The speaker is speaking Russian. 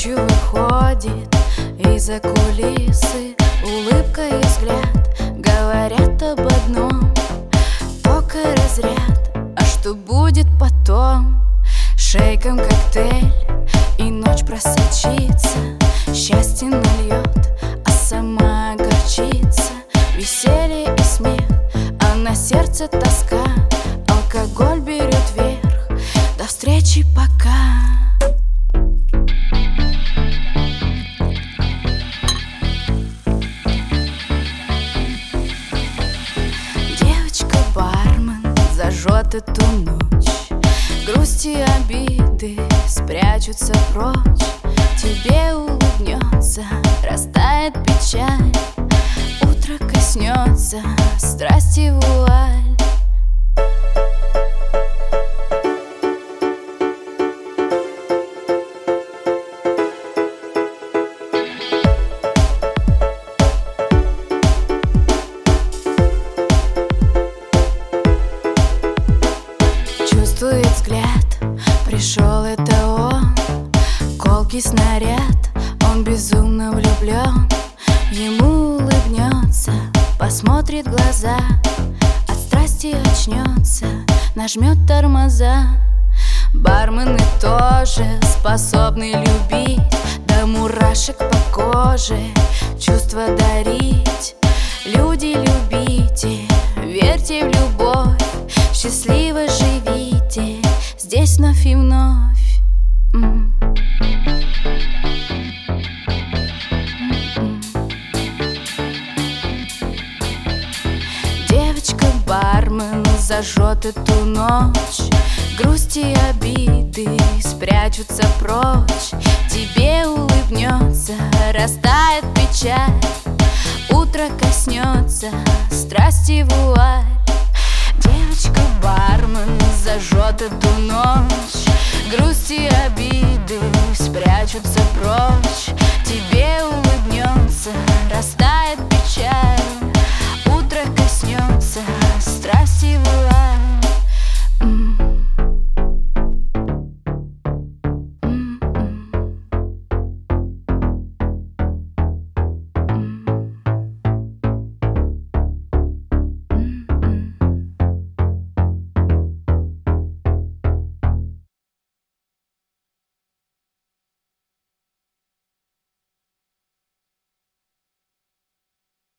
Ночью выходит из-за кулисы, улыбка и взгляд говорят об одном: только разряд, а что будет потом? Шейком коктейль, и ночь просочится, счастье нальет, а сама огорчится. Веселье и смех, а на сердце тоска. Алкоголь берет верх, до встречи, пока. Девочка-бармен зажжет эту ночь, грусть и обиды спрячутся прочь. Тебе улыбнется, растает печаль, утро коснется страсти вуаль. Чувствует взгляд, пришел это он, колкий снаряд, он безумно влюблен. Ему улыбнется, посмотрит в глаза, от страсти очнется, нажмет тормоза. Бармены тоже способны любить, до мурашек по коже чувства дарить. Люди, любите, верьте в любовь, счастливо живите здесь вновь и вновь. Девочка-бармен зажжет эту ночь, грусть и обиды спрячутся прочь. Тебе улыбнется, растает печаль, утро коснется страсти вуаль.